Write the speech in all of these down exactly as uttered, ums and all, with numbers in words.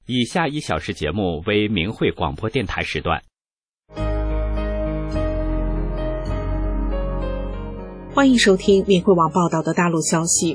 以下一小时节目为明慧广播电台时段。 欢迎收听明慧网报道的大陆消息。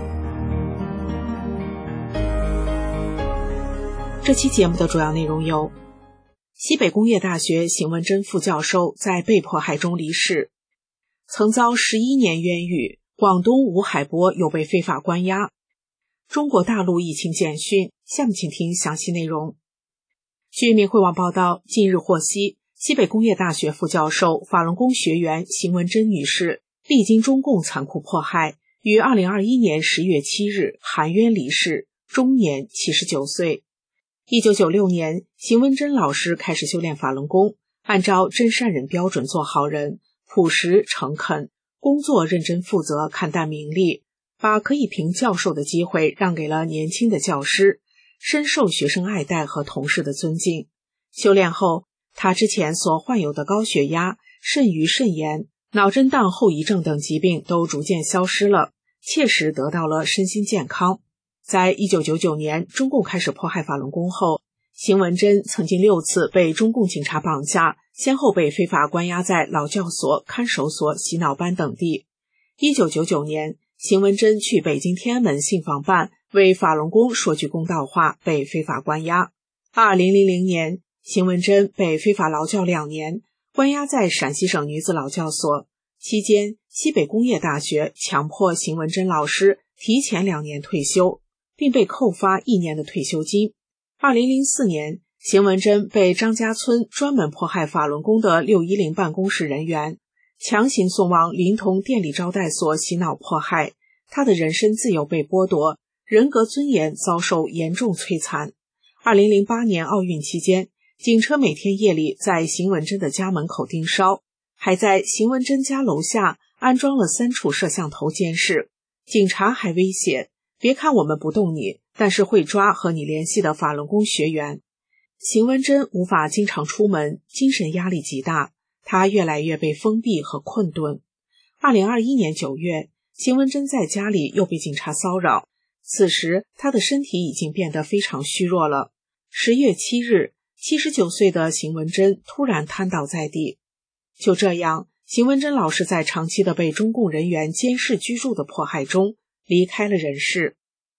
这期节目的主要内容有：西北工业大学邢文珍副教授在被迫害中离世；曾遭十一年冤狱，广东吴海波又被非法关押；中国大陆疫情简讯。下面请听详细内容。据明慧网报道，近日获悉，西北工业大学副教授、法轮功学员邢文珍女士历经中共残酷迫害，于二零二一年十月七日含冤离世，终年七十九岁。一九九六年，邢文珍老师开始修炼法轮功，按照真善人标准做好人，朴实诚恳，工作认真负责，看淡名利，把可以评教授的机会让给了年轻的教师，深受学生爱戴和同事的尊敬。修炼后，他之前所患有的高血压、肾盂肾炎、脑震荡后遗症等疾病都逐渐消失了，切实得到了身心健康。在一九九九年中共开始迫害法轮功后，邢文珍曾经六次被中共警察绑架，先后被非法关押在劳教所、看守所、洗脑班等地。一九九九年，邢文珍去北京天安门信访办为法轮功说句公道话，被非法关押。二零零零年，邢文珍被非法劳教两年，关押在陕西省女子劳教所。期间，西北工业大学强迫邢文珍老师提前两年退休，并被扣发一年的退休金。二零零四年，邢文珍被张家村专门迫害法轮功的六一零办公室人员强行送往临潼店里招待所洗脑迫害，他的人身自由被剥夺，人格尊严遭受严重摧残。二零零八年奥运期间，警车每天夜里在邢文珍的家门口盯梢，还在邢文珍家楼下安装了三处摄像头监视。警察还威胁，别看我们不动你，但是会抓和你联系的法轮功学员。邢文珍无法经常出门，精神压力极大，他越来越被封闭和困顿。二零二一年九月，邢文珍在家里又被警察骚扰，此时他的身体已经变得非常虚弱了。十月七日，七十九岁的邢文珍突然瘫倒在地。就这样，邢文珍老师在长期的被中共人员监视居住的迫害中离开了人世。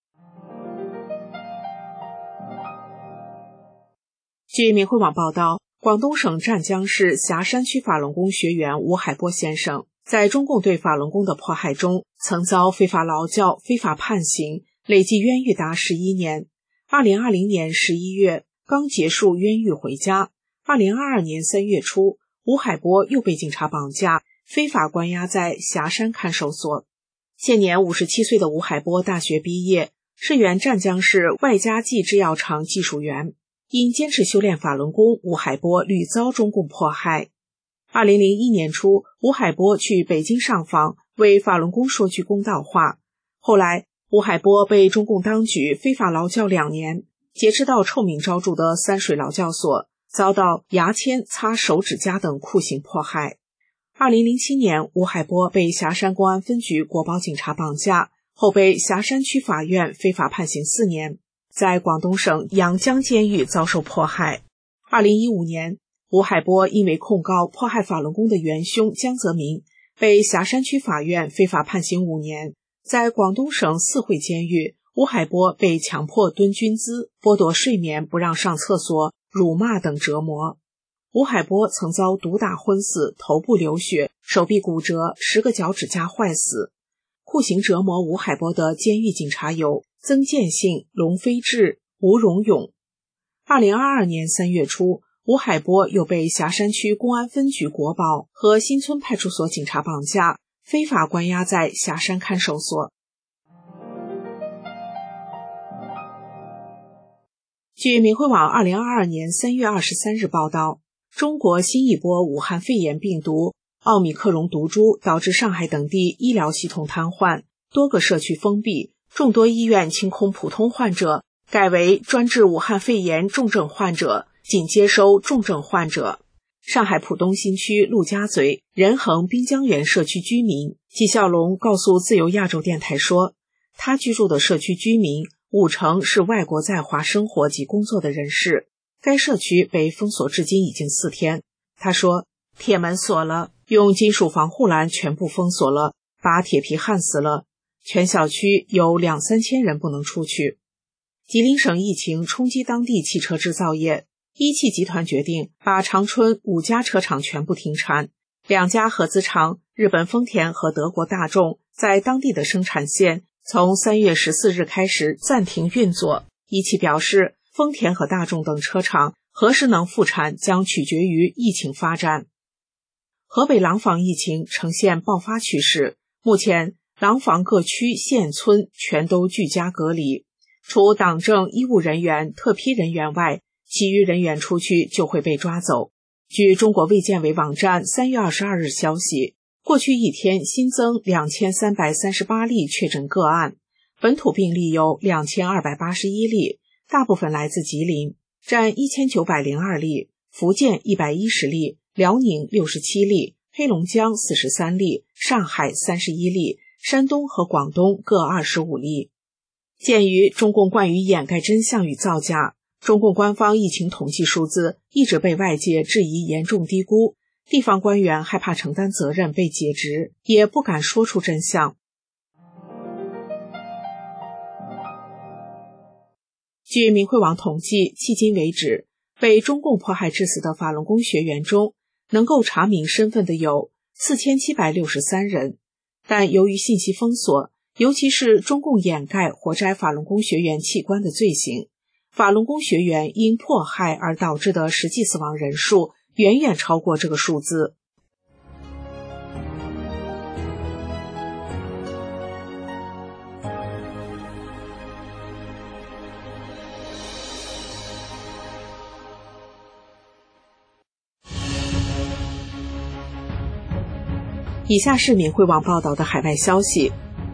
据明慧网报道，广东省湛江市霞山区法轮功学员吴海波先生在中共对法轮功的迫害中，曾遭非法劳教、非法判刑，累计冤狱达十一年。二零二零年十一月刚结束冤狱回家，二零二二年三月初，吴海波又被警察绑架，非法关押在霞山看守所。现年五十七岁的吴海波大学毕业，是原湛江市外家记制药厂技术员。因坚持修炼法轮功，吴海波屡遭中共迫害。二零零一年初，吴海波去北京上访，为法轮功说句公道话。后来，吴海波被中共当局非法劳教两年，截至到臭名昭著的三水劳教所，遭到牙签、擦手指甲等酷刑迫害。二零零七年，吴海波被霞山公安分局国保警察绑架，后被霞山区法院非法判刑四年，在广东省阳江监狱遭受迫害。二零一五年，吴海波因为控告迫害法轮功的元凶江泽民，被霞山区法院非法判刑五年。在广东省四惠监狱，吴海波被强迫蹲军姿，剥夺睡眠，不让上厕所，辱骂等折磨。吴海波曾遭毒打昏死，头部流血，手臂骨折，十个脚趾甲坏死。酷刑折磨吴海波的监狱警察有曾建信、龙飞志、吴荣勇。二零二二年三月初，吴海波又被霞山区公安分局国保和新村派出所警察绑架，非法关押在霞山看守所。据明慧网二零二二年三月二十三日报道，中国新一波武汉肺炎病毒奥密克戎毒株导致上海等地医疗系统瘫痪，多个社区封闭，众多医院清空普通患者，改为专治武汉肺炎重症患者，仅接收重症患者。上海浦东新区陆家嘴仁恒滨江园社区居民纪孝龙告诉自由亚洲电台说，他居住的社区居民五成是外国在华生活及工作的人士。该社区被封锁至今已经四天。他说，铁门锁了，用金属防护栏全部封锁了，把铁皮焊死了，全小区有两三千人不能出去。吉林省疫情冲击当地汽车制造业，一汽集团决定把长春五家车厂全部停产，两家合资厂日本丰田和德国大众在当地的生产线从三月十四日开始暂停运作。一汽表示，丰田和大众等车厂何时能复产将取决于疫情发展。河北廊坊疫情呈现爆发趋势，目前廊坊各区县村全都居家隔离，除党政医务人员、特批人员外，其余人员出去就会被抓走。据中国卫健委网站三月二十二日消息，过去一天新增两千三百三十八例确诊个案，本土病例有两千二百八十一例，大部分来自吉林，占一千九百零二例，福建一百一十例，辽宁六十七例，黑龙江四十三例，上海三十一例，山东和广东各二十五例。鉴于中共惯于掩盖真相与造假，中共官方疫情统计数字一直被外界质疑严重低估，地方官员害怕承担责任被解职，也不敢说出真相。据明慧网统计，迄今为止，被中共迫害致死的法轮功学员中，能够查明身份的有四千七百六十三人，但由于信息封锁，尤其是中共掩盖活摘法轮功学员器官的罪行，法轮功学员因迫害而导致的实际死亡人数远远超过这个数字。以下是明慧网报道的海外消息，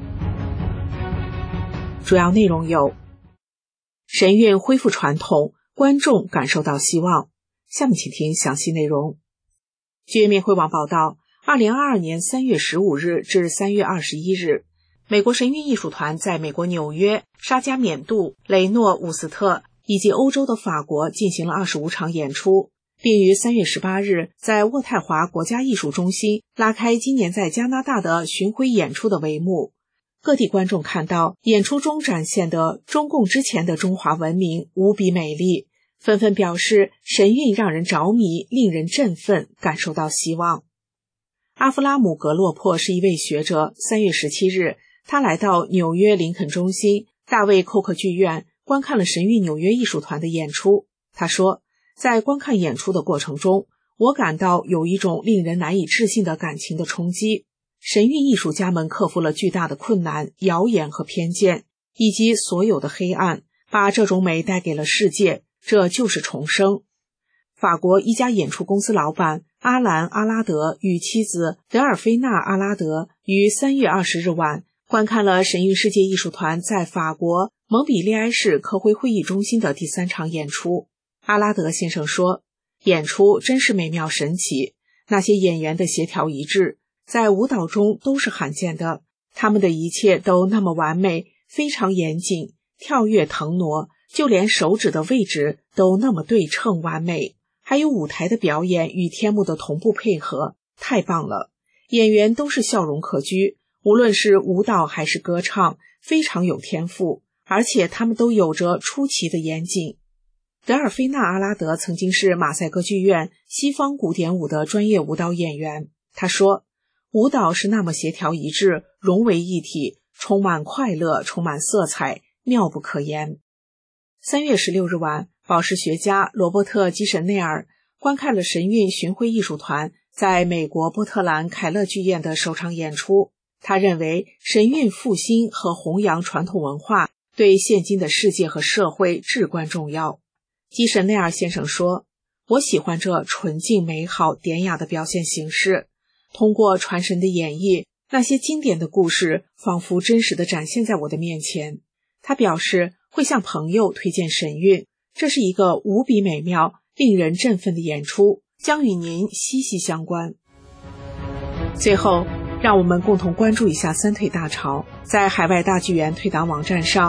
主要内容有：神韵恢复传统，观众感受到希望。下面请听详细内容。据明慧网报道，二零二二年三月十五日至三月二十一日，美国神韵艺术团在美国纽约、沙加缅度、雷诺伍斯特以及欧洲的法国进行了二十五场演出，并于三月十八日在渥太华国家艺术中心拉开今年在加拿大的巡回演出的帷幕。各地观众看到演出中展现的中共之前的中华文明无比美丽，纷纷表示神韵让人着迷，令人振奋，感受到希望。阿弗拉姆·格洛珀是一位学者，三月十七日，他来到纽约林肯中心大卫·寇克剧院观看了神韵纽约艺术团的演出。他说，在观看演出的过程中，我感到有一种令人难以置信的感情的冲击。神韵艺术家们克服了巨大的困难、谣言和偏见，以及所有的黑暗，把这种美带给了世界，这就是重生。法国一家演出公司老板阿兰·阿拉德与妻子德尔菲娜·阿拉德于三月二十日晚观看了神韵世界艺术团在法国蒙彼利埃市科辉会议中心的第三场演出。阿拉德先生说，演出真是美妙神奇，那些演员的协调一致，在舞蹈中都是罕见的，他们的一切都那么完美，非常严谨，跳跃腾挪，就连手指的位置都那么对称完美，还有舞台的表演与天幕的同步配合，太棒了。演员都是笑容可掬，无论是舞蹈还是歌唱，非常有天赋，而且他们都有着出奇的严谨。德尔菲娜·阿拉德曾经是马赛歌剧院西方古典舞的专业舞蹈演员。他说，舞蹈是那么协调一致，融为一体，充满快乐，充满色彩，妙不可言。三月十六日晚，宝石学家罗伯特·基什内尔观看了神韵巡回艺术团在美国波特兰凯勒剧院的首场演出。他认为神韵复兴和弘扬传统文化对现今的世界和社会至关重要。基什内尔先生说，我喜欢这纯净美好典雅的表现形式，通过传神的演绎，那些经典的故事仿佛真实地展现在我的面前。他表示会向朋友推荐神韵，这是一个无比美妙、令人振奋的演出，将与您息息相关。最后，让我们共同关注一下三退大潮。在海外大剧院退档网站上，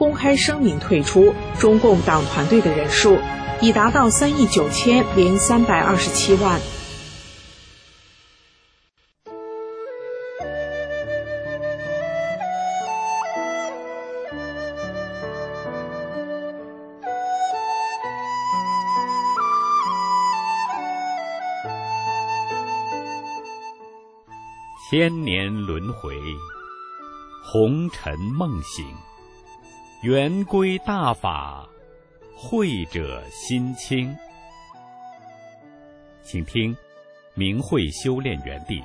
公开声明退出中共党团队的人数已达到三亿九千零三百二十七万。 千年轮回，红尘梦醒，圆规大法，慧者心清。请听明慧修炼园地。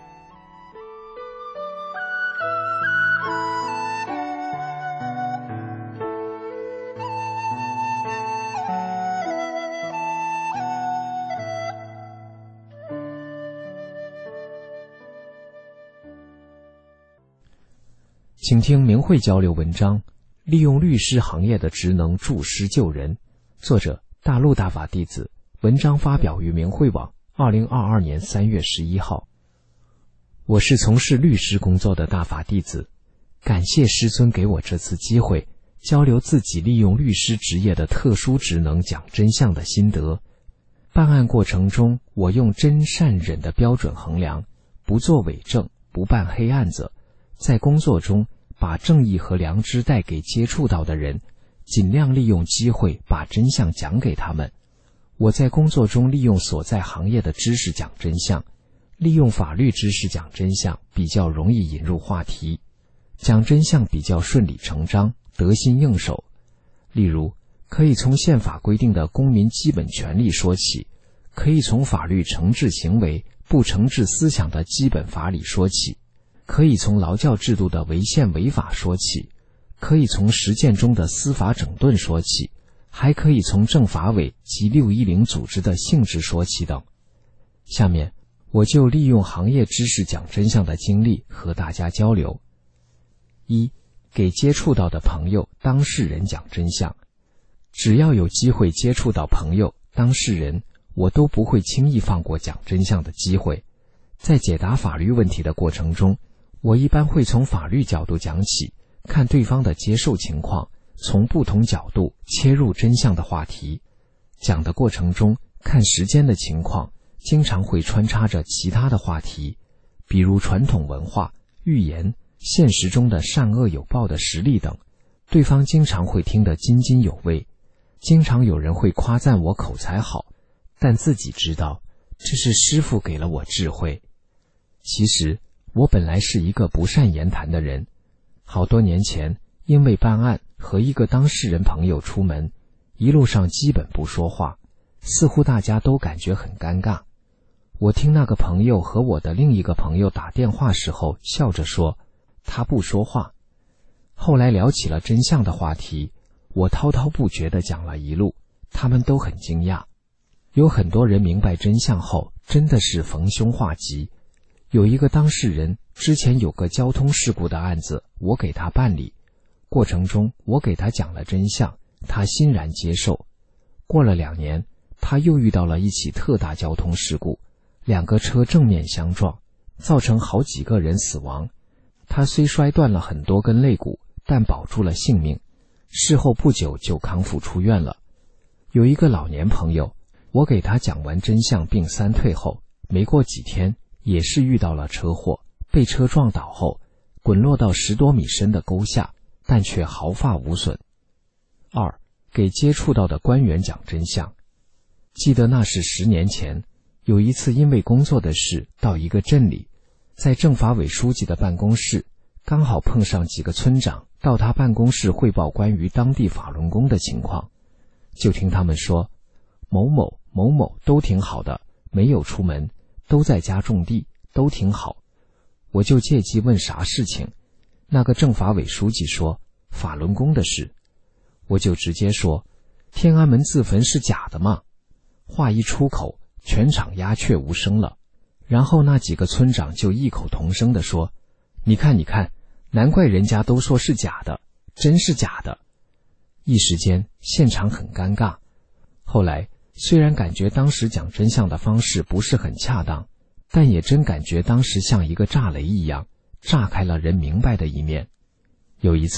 请听明慧交流文章，利用律师行业的职能助师救人。作者大陆大法弟子，文章发表于明慧网二零二二年三月十一号。我是从事律师工作的大法弟子，感谢师尊给我这次机会，交流自己利用律师职业的特殊职能讲真相的心得。办案过程中，我用真善忍的标准衡量，不做伪证，不办黑案子，在工作中把正义和良知带给接触到的人，尽量利用机会把真相讲给他们。我在工作中利用所在行业的知识讲真相，利用法律知识讲真相比较容易引入话题，讲真相比较顺理成章，得心应手。例如，可以从宪法规定的公民基本权利说起，可以从法律惩治行为不惩治思想的基本法理说起，可以从劳教制度的违宪违法说起，可以从实践中的司法整顿说起，还可以从政法委及六一零组织的性质说起等。下面我就利用行业知识讲真相的经历和大家交流。一、给接触到的朋友、当事人讲真相。只要有机会接触到朋友、当事人，我都不会轻易放过讲真相的机会。在解答法律问题的过程中，我一般会从法律角度讲起，看对方的接受情况，从不同角度切入真相的话题。讲的过程中，看时间的情况，经常会穿插着其他的话题，比如传统文化、寓言、现实中的善恶有报的实例等，对方经常会听得津津有味。经常有人会夸赞我口才好，但自己知道，这是师父给了我智慧。其实我本来是一个不善言谈的人，好多年前因为办案和一个当事人朋友出门，一路上基本不说话，似乎大家都感觉很尴尬。我听那个朋友和我的另一个朋友打电话时候笑着说，他不说话。后来聊起了真相的话题，我滔滔不绝地讲了一路，他们都很惊讶。有很多人明白真相后真的是逢凶化吉。有一个当事人之前有个交通事故的案子，我给他办理，过程中我给他讲了真相，他欣然接受。过了两年，他又遇到了一起特大交通事故，两个车正面相撞，造成好几个人死亡。他虽摔断了很多根肋骨，但保住了性命，事后不久就康复出院了。有一个老年朋友，我给他讲完真相并三退后，没过几天也是遇到了车祸，被车撞倒后滚落到十多米深的沟下，但却毫发无损。二、给接触到的官员讲真相。记得那是十年前，有一次因为工作的事到一个镇里，在政法委书记的办公室，刚好碰上几个村长到他办公室汇报关于当地法轮功的情况。就听他们说，某某某某都挺好的，没有出门，都在家种地，都挺好。我就借机问啥事情，那个政法委书记说法轮功的事，我就直接说天安门自焚是假的嘛。话一出口，全场鸦雀无声了。然后那几个村长就异口同声地说，你看你看，难怪人家都说是假的，真是假的。一时间现场很尴尬。后来虽然感觉当时讲真相的方式不是很恰当，但也真感觉当时像一个炸雷一样，炸开了人明白的一面。有一次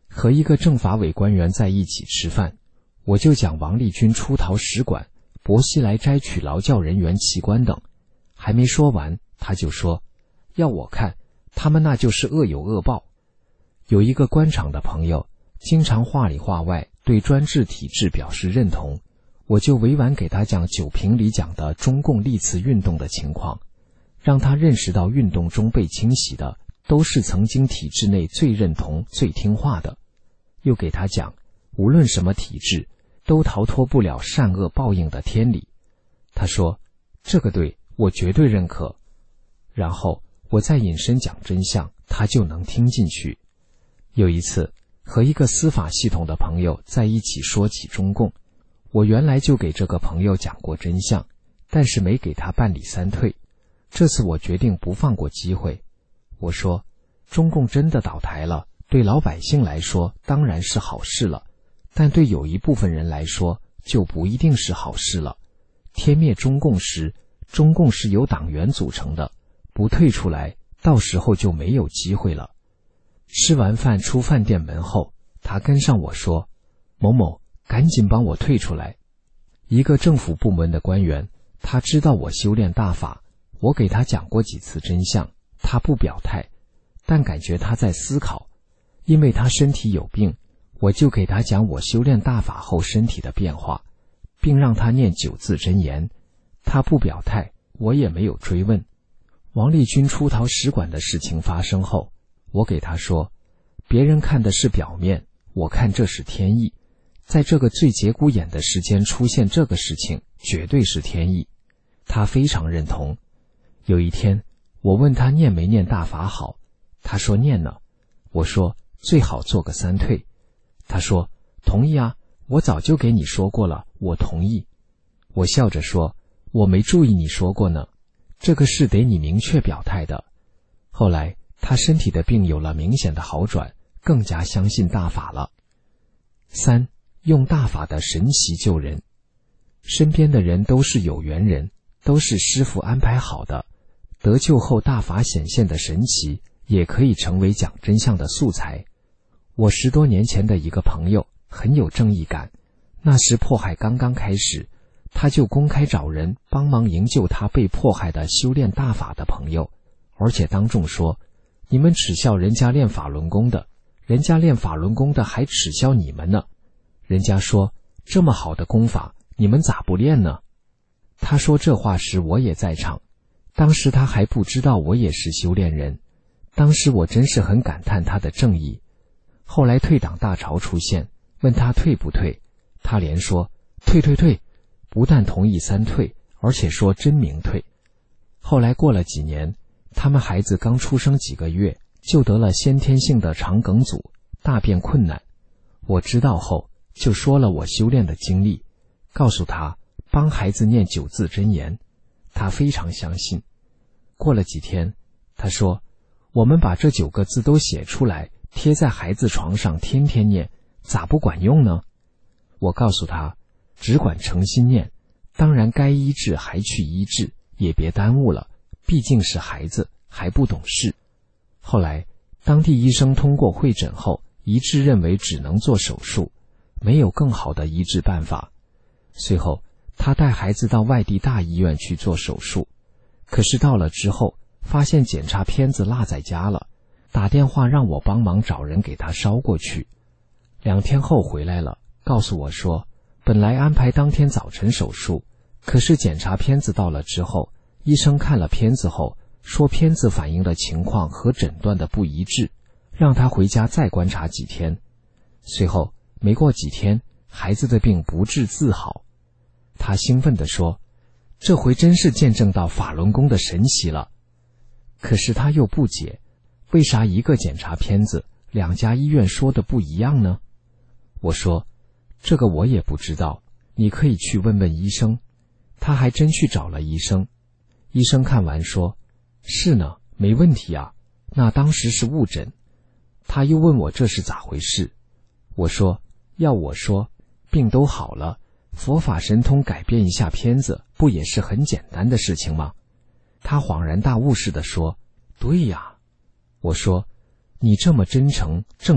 和一个政法委官员在一起吃饭，我就讲王立军出逃使馆、薄熙来摘取劳教人员器官等，还没说完，他就说，要我看，他们那就是恶有恶报。有一个官场的朋友，经常话里话外对专制体制表示认同，我就委婉给他讲九评里讲的中共历次运动的情况，让他认识到运动中被清洗的都是曾经体制内最认同、最听话的。又给他讲，无论什么体制，都逃脱不了善恶报应的天理。他说，这个对，我绝对认可。然后我再引申讲真相，他就能听进去。有一次和一个司法系统的朋友在一起说起中共，我原来就给这个朋友讲过真相，但是没给他办理三退。这次我决定不放过机会。我说，中共真的倒台了，对老百姓来说当然是好事了，但对有一部分人来说就不一定是好事了。天灭中共时，中共是由党员组成的，不退出来，到时候就没有机会了。吃完饭出饭店门后，他跟上我说，某某，赶紧帮我退出来。一个政府部门的官员，他知道我修炼大法，我给他讲过几次真相，他不表态，但感觉他在思考。因为他身体有病，我就给他讲我修炼大法后身体的变化，并让他念九字真言。他不表态，我也没有追问。王立军出逃使馆的事情发生后，我给他说，别人看的是表面，我看这是天意，在这个最节骨眼的时间出现这个事情，绝对是天意。他非常认同。有一天，我问他念没念大法好，他说念呢。我说最好做个三退。他说同意啊，我早就给你说过了，我同意。我笑着说，我没注意你说过呢，这个是得你明确表态的。后来他身体的病有了明显的好转，更加相信大法了。三，用大法的神奇救人。身边的人都是有缘人，都是师父安排好的，得救后大法显现的神奇，也可以成为讲真相的素材。我十多年前的一个朋友很有正义感，那时迫害刚刚开始，他就公开找人帮忙营救他被迫害的修炼大法的朋友，而且当众说，你们耻笑人家练法轮功的，人家练法轮功的还耻笑你们呢。人家说，这么好的功法，你们咋不练呢？他说这话时我也在场，当时他还不知道我也是修炼人，当时我真是很感叹他的正义。后来退党大潮出现，问他退不退，他连说退退退，不但同意三退，而且说真明退。后来过了几年，他们孩子刚出生几个月，就得了先天性的肠梗阻，大便困难。我知道后，就说了我修炼的经历，告诉他帮孩子念九字真言，他非常相信。过了几天，他说，我们把这九个字都写出来，贴在孩子床上，天天念，咋不管用呢？我告诉他，只管诚心念，当然该医治还去医治，也别耽误了，毕竟是孩子，还不懂事。后来当地医生通过会诊后，一致认为只能做手术，没有更好的医治办法。随后他带孩子到外地大医院去做手术，可是到了之后，发现检查片子落在家了，打电话让我帮忙找人给他捎过去。两天后回来了，告诉我说，本来安排当天早晨手术，可是检查片子到了之后，医生看了片子后，说片子反映的情况和诊断的不一致，让他回家再观察几天。随后没过几天，孩子的病不治自好。他兴奋地说，这回真是见证到法轮功的神奇了。可是他又不解，为啥一个检查片子，两家医院说的不一样呢？我说，这个我也不知道，你可以去问问医生。他还真去找了医生，医生看完说，是呢，没问题啊，那当时是误诊。他又问我这是咋回事，我说，要我说，病都好了，佛法神通改变一下片子，不也是很简单的事情吗？他恍然大悟似的说，对呀。我说，你这么真诚正义，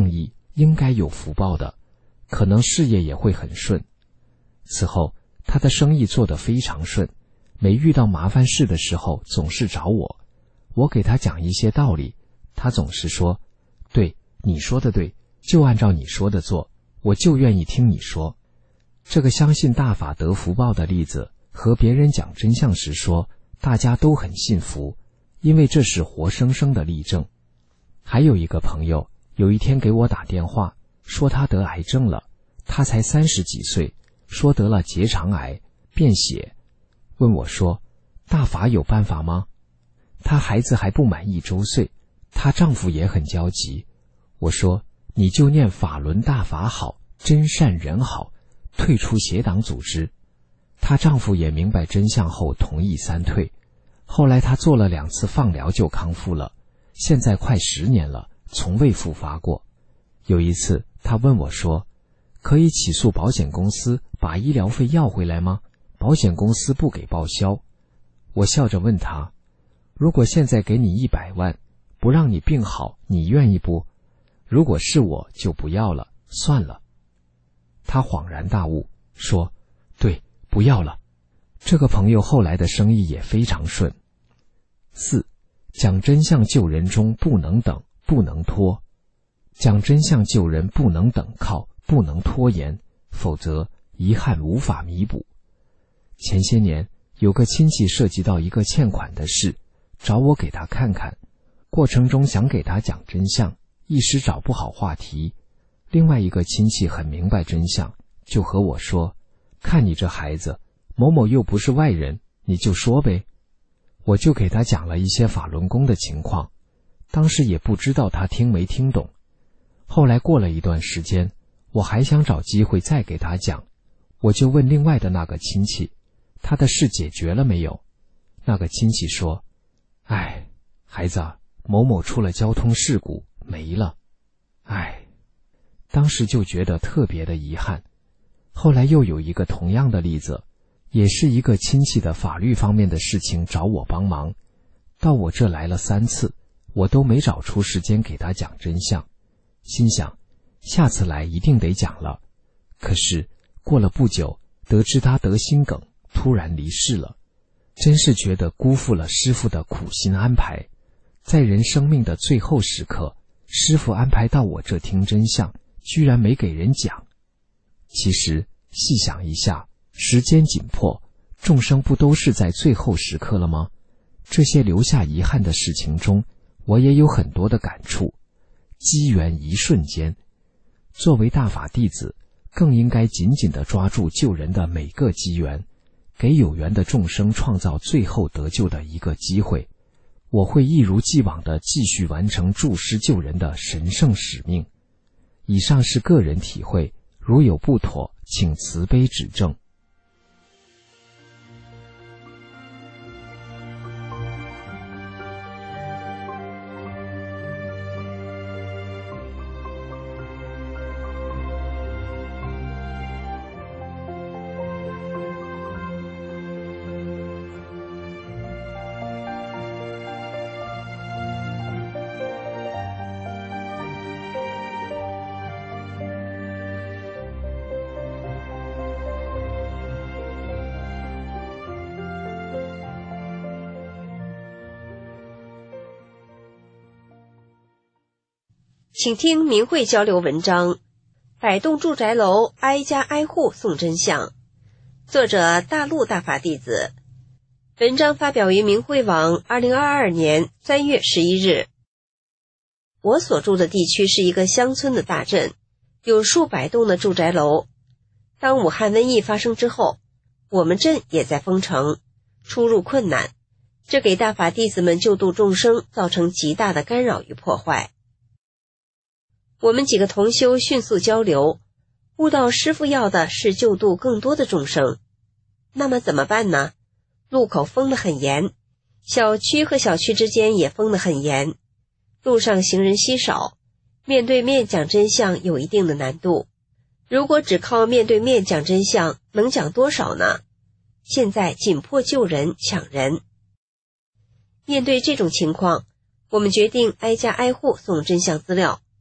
应该有福报的，可能事业也会很顺。此后他的生意做得非常顺，每遇到麻烦事的时候总是找我，我给他讲一些道理，他总是说，对，你说的对，就按照你说的做，我就愿意听你说。这个相信大法得福报的例子，和别人讲真相时说，大家都很信服，因为这是活生生的例证。还有一个朋友，有一天给我打电话，说他得癌症了，他才三十几岁，说得了结肠癌，便血，问我说，大法有办法吗？她孩子还不满一周岁，她丈夫也很焦急。我说，你就念法轮大法好，真善人好，退出邪党组织。她丈夫也明白真相后同意三退，后来她做了两次放疗就康复了，现在快十年了，从未复发过。有一次她问我说，可以起诉保险公司把医疗费要回来吗？保险公司不给报销。我笑着问她，如果现在给你一百万，不让你病好，你愿意不？如果是我就不要了，算了。她恍然大悟，说，对，不要了。这个朋友后来的生意也非常顺。四，讲真相救人中不能等，不能拖。讲真相救人不能等靠，不能拖延，否则遗憾无法弥补。前些年有个亲戚涉及到一个欠款的事，找我给他看看，过程中想给他讲真相，一时找不好话题。另外一个亲戚很明白真相，就和我说，看你这孩子，某某又不是外人，你就说呗。我就给他讲了一些法轮功的情况，当时也不知道他听没听懂。后来过了一段时间，我还想找机会再给他讲，我就问另外的那个亲戚，他的事解决了没有？那个亲戚说，哎，孩子，某某出了交通事故，没了。哎，当时就觉得特别的遗憾。后来又有一个同样的例子，也是一个亲戚的法律方面的事情找我帮忙，到我这来了三次，我都没找出时间给他讲真相，心想下次来一定得讲了。可是过了不久，得知他得心梗，突然离世了，真是觉得辜负了师父的苦心安排。在人生命的最后时刻，师父安排到我这听真相，居然没给人讲。其实细想一下，时间紧迫，众生不都是在最后时刻了吗？这些留下遗憾的事情中，我也有很多的感触。机缘一瞬间，作为大法弟子，更应该紧紧地抓住救人的每个机缘，给有缘的众生创造最后得救的一个机会。我会一如既往地继续完成助师救人的神圣使命。以上是个人体会，如有不妥，请慈悲指正。 请听明慧交流文章《百栋住宅楼挨家挨户送真相》，作者大陆大法弟子。文章发表于明慧网二零二二年三月十一日。我所住的地区是一个乡村的大镇，有数百栋的住宅楼。当武汉瘟疫发生之后，我们镇也在封城，出入困难，这给大法弟子们救度众生造成极大的干扰与破坏。我们几个同修迅速交流，悟到师父要的是救度更多的众生。那么怎么办呢？路口封得很严，小区和小区之间也封得很严，路上行人稀少，面对面讲真相有一定的难度。如果只靠面对面讲真相，能讲多少呢？现在紧迫救人抢人。面对这种情况，我们决定挨家挨户送真相资料。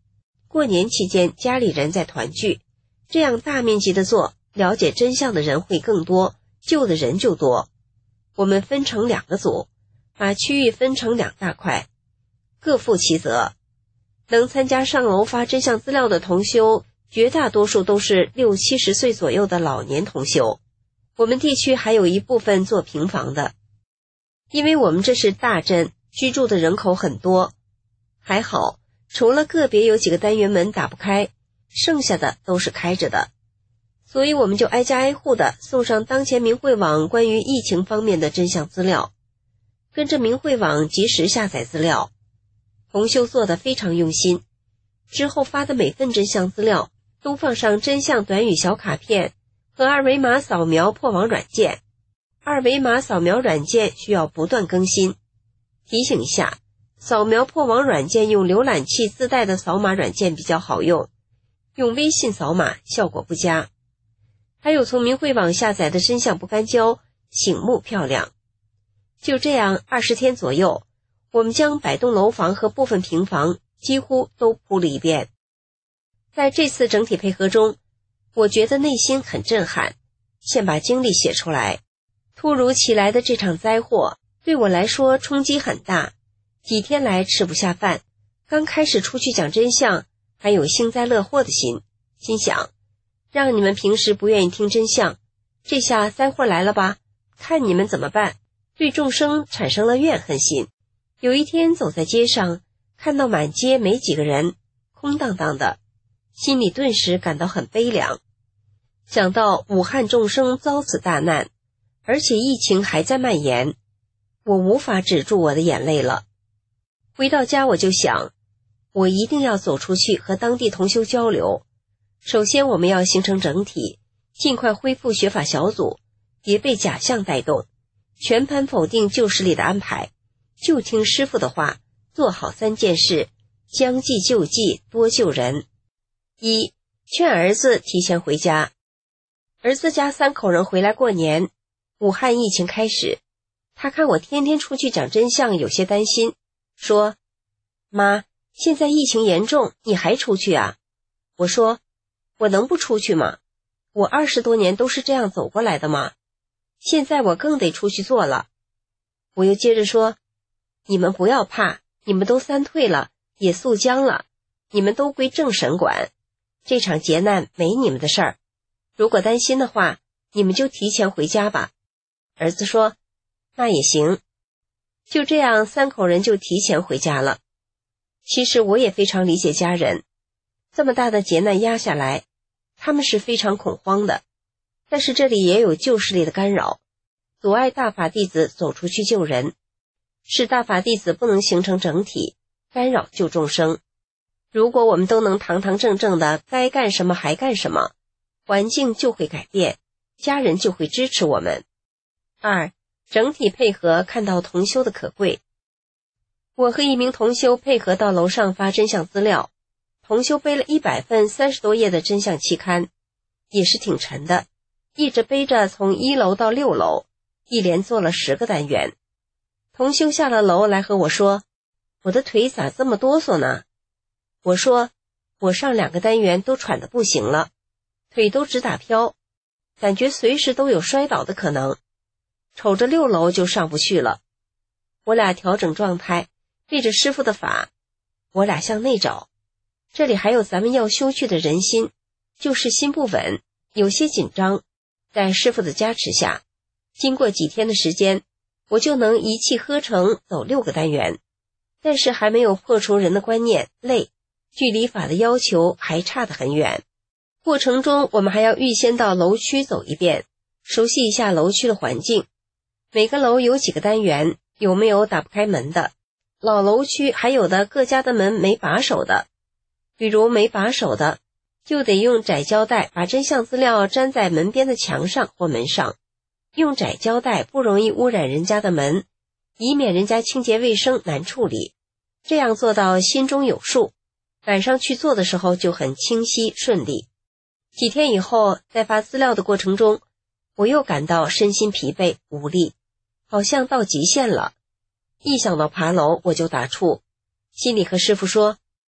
过年期间家里人在团聚，这样大面积的做，了解真相的人会更多，救的人就多。我们分成两个组，把区域分成两大块，各负其责。能参加上楼发真相资料的同修，绝大多数都是六七十岁左右的老年同修。我们地区还有一部分做平房的，因为我们这是大镇，居住的人口很多。还好，除了个别有几个单元门打不开，剩下的都是开着的。所以我们就挨家挨户的送上当前明慧网关于疫情方面的真相资料，跟着明慧网及时下载资料。同修做得非常用心，之后发的每份真相资料都放上真相短语小卡片和二维码扫描破网软件。二维码扫描软件需要不断更新。提醒一下，扫描破网软件用浏览器自带的扫码软件比较好用，用微信扫码效果不佳。还有从明慧网下载的真相不干胶，醒目漂亮。就这样二十天左右，我们将百栋楼房和部分平房几乎都铺了一遍。在这次整体配合中，我觉得内心很震撼，先把经历写出来。突如其来的这场灾祸对我来说冲击很大，几天来吃不下饭，刚开始出去讲真相还有幸灾乐祸的心，心想让你们平时不愿意听真相，这下灾祸来了吧，看你们怎么办，对众生产生了怨恨心。有一天走在街上，看到满街没几个人，空荡荡的，心里顿时感到很悲凉。想到武汉众生遭此大难，而且疫情还在蔓延，我无法止住我的眼泪了。回到家我就想，我一定要走出去和当地同修交流。首先我们要形成整体，尽快恢复学法小组，别被假象带动，全盘否定旧势力的安排，就听师父的话，做好三件事，将计就计，多救人。一，劝儿子提前回家。儿子家三口人回来过年，武汉疫情开始，他看我天天出去讲真相，有些担心，说：妈，现在疫情严重，你还出去啊？我说：我能不出去吗？我二十多年都是这样走过来的嘛，现在我更得出去做了。我又接着说：你们不要怕，你们都三退了，也速将了，你们都归正神管，这场劫难没你们的事儿，如果担心的话，你们就提前回家吧。儿子说：那也行。就这样三口人就提前回家了。其实我也非常理解家人，这么大的劫难压下来，他们是非常恐慌的，但是这里也有旧势力的干扰，阻碍大法弟子走出去救人，使大法弟子不能形成整体，干扰救众生。如果我们都能堂堂正正的该干什么还干什么，环境就会改变，家人就会支持我们。二，整体配合看到同修的可贵。我和一名同修配合到楼上发真相资料，同修背了一百份三十多页的真相期刊，也是挺沉的，一直背着从一楼到六楼，一连做了十个单元。同修下了楼来和我说：我的腿咋这么哆嗦呢？我说：我上两个单元都喘得不行了，腿都直打飘，感觉随时都有摔倒的可能，瞅着六楼就上不去了。我俩调整状态，背着师父的法，我俩向内找。这里还有咱们要修去的人心，就是心不稳，有些紧张。在师父的加持下，经过几天的时间，我就能一气呵成走六个单元，但是还没有破除人的观念累，距离法的要求还差得很远。过程中我们还要预先到楼区走一遍，熟悉一下楼区的环境，每个楼有几个单元，有没有打不开门的，老楼区还有的各家的门没把手的，比如没把手的，就得用窄胶带把真相资料粘在门边的墙上或门上，用窄胶带不容易污染人家的门，以免人家清洁卫生难处理，这样做到心中有数，赶上去做的时候就很清晰顺利。几天以后，在发资料的过程中，我又感到身心疲惫无力，好像到极限了。一想到爬楼我就打怵，心里和师父说：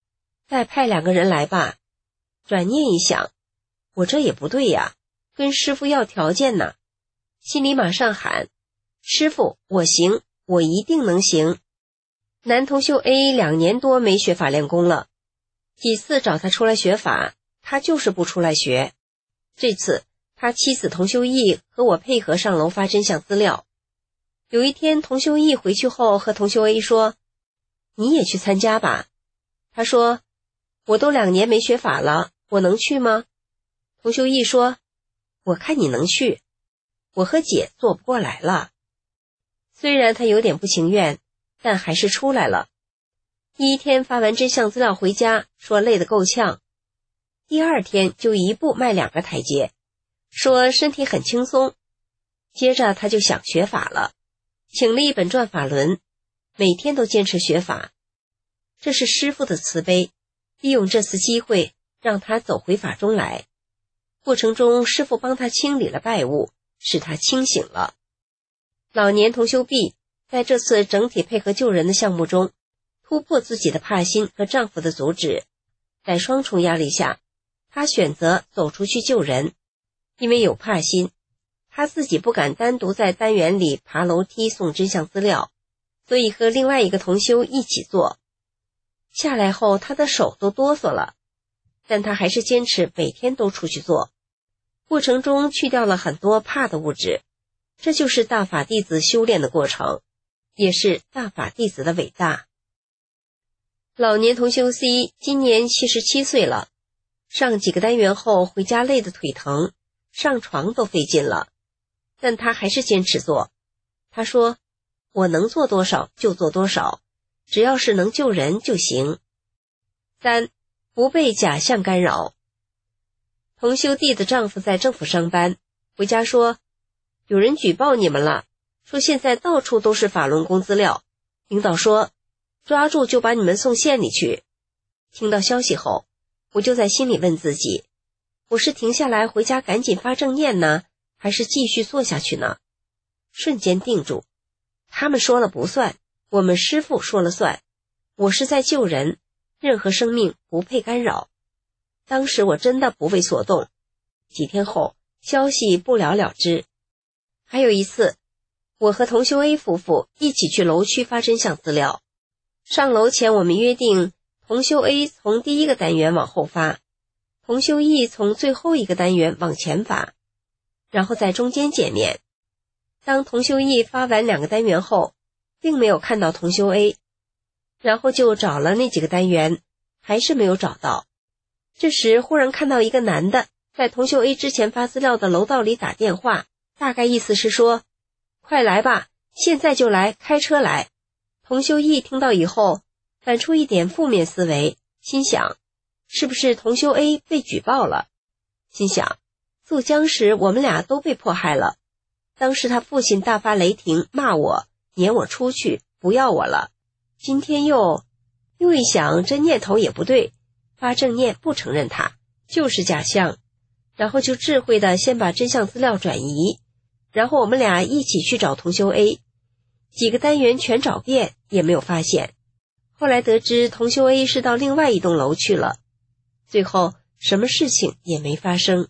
再派两个人来吧。转念一想，我这也不对呀，跟师父要条件呢。心里马上喊，师父，我行，我一定能行。男同修 A 两年多没学法练功了，几次找他出来学法，他就是不出来学。这次他妻子同修义和我配合上楼发真相资料。有一天同修义回去后和同修 A 说，你也去参加吧。他说，我都两年没学法了，我能去吗？同修义说，我看你能去，我和姐做不过来了。虽然他有点不情愿，但还是出来了。第一天发完真相资料回家，说累得够呛。第二天就一步迈两个台阶，说身体很轻松。接着他就想学法了，请了一本转法轮，每天都坚持学法。这是师父的慈悲，利用这次机会让他走回法中来。过程中师父帮他清理了败物，使他清醒了。老年同修 B 在这次整体配合救人的项目中，突破自己的怕心和丈夫的阻止，在双重压力下，她选择走出去救人。因为有怕心，她自己不敢单独在单元里爬楼梯送真相资料，所以和另外一个同修一起做。下来后她的手都哆嗦了，但她还是坚持每天都出去做。过程中去掉了很多怕的物质，这就是大法弟子修炼的过程，也是大法弟子的伟大。老年同修 C 今年七十七岁了，上几个单元后回家累得腿疼，上床都费劲了，但他还是坚持做。他说，我能做多少就做多少，只要是能救人就行。三，不被假象干扰。同修弟的丈夫在政府上班，回家说，有人举报你们了，说现在到处都是法轮功资料，领导说抓住就把你们送县里去。听到消息后，我就在心里问自己，我是停下来回家赶紧发正念呢，还是继续做下去呢？瞬间定住，他们说了不算，我们师父说了算，我是在救人，任何生命不配干扰。当时我真的不为所动。几天后，消息不了了之。还有一次，我和同修 A 夫妇一起去楼区发真相资料。上楼前我们约定，同修 A 从第一个单元往后发，同修 E 从最后一个单元往前发，然后在中间见面。当同修 E 发完两个单元后，并没有看到同修 A， 然后就找了那几个单元，还是没有找到。这时忽然看到一个男的在同修 A 之前发资料的楼道里打电话，大概意思是说，快来吧，现在就来，开车来。同修 E 听到以后，反出一点负面思维，心想，是不是同修 A 被举报了？心想，溯江时我们俩都被迫害了，当时他父亲大发雷霆，骂我，撵我出去，不要我了。今天又又一想，这念头也不对，发正念不承认他就是假象，然后就智慧的先把真相资料转移，然后我们俩一起去找同修 A， 几个单元全找遍也没有发现。后来得知同修 A 是到另外一栋楼去了，最后什么事情也没发生。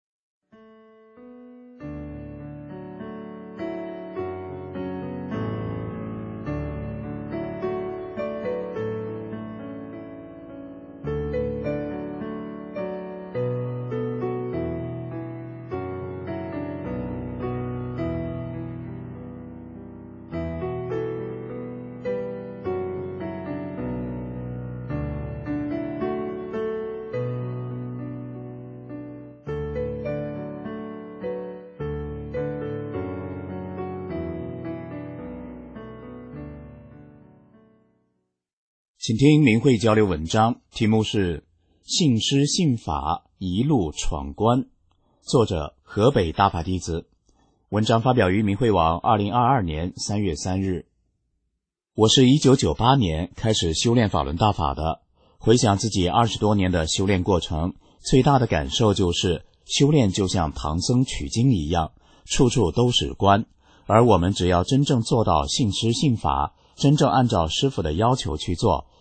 请听明慧交流文章，题目是信师信法一路闯关，作者河北大法弟子。文章发表于明慧网二零二二年三月三日。我是一九九八年开始修炼法轮大法的，回想自己二十多年的修炼过程，最大的感受就是修炼就像唐僧取经一样，处处都是关，而我们只要真正做到信师信法，真正按照师父的要求去做，